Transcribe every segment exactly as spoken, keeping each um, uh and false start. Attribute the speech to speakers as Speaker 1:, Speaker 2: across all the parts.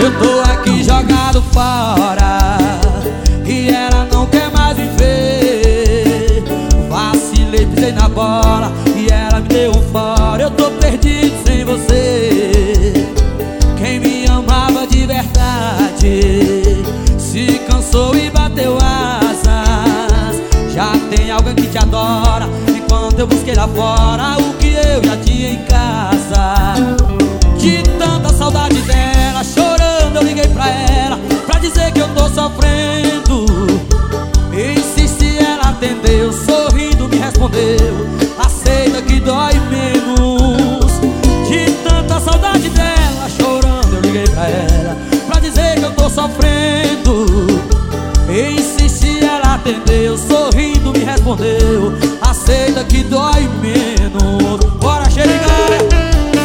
Speaker 1: Eu tô aqui jogado fora e ela não quer mais me ver. Vacilei, pisei na bola e ela me deu um fora. Eu tô perdido sem você. Quem me amava de verdade se cansou e bateu asas. Já tem alguém que te adora, enquanto eu busquei lá fora o que eu já tinha em casa. De tanta saudade dela, chorando eu liguei pra ela pra dizer que eu tô sofrendo. Insisti, ela atendeu, sorrindo me respondeu: aceita que dói menos. De tanta saudade dela, chorando eu liguei pra ela pra dizer que eu tô sofrendo. Insisti, ela atendeu, sorrindo me respondeu: aceita que dói menos. Bora, xeriga!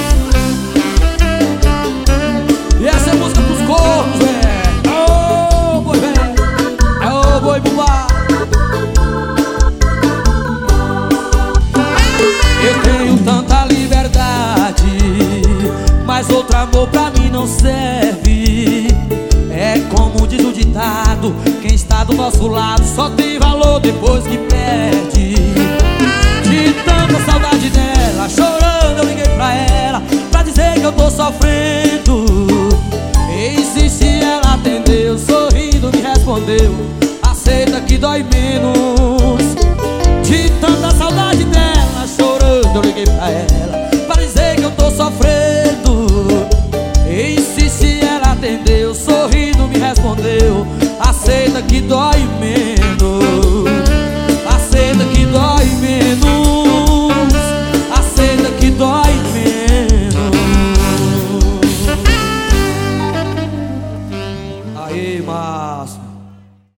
Speaker 1: E essa é música pros cornos, velho. Ô, boi, velho. Ô, boi, bubá. Eu tenho tanta liberdade, mas outro amor pra mim não serve. É como diz o ditado: quem está do nosso lado só tem valor depois que perde. De tanta saudade dela, chorando eu liguei pra ela pra dizer que eu tô sofrendo. Insisti, ela atendeu, sorrindo me respondeu: aceita que dói menos. De tanta saudade dela, chorando eu liguei pra ela pra dizer que eu tô sofrendo. Insisti, ela atendeu, sorrindo me respondeu: aceita que dói menos.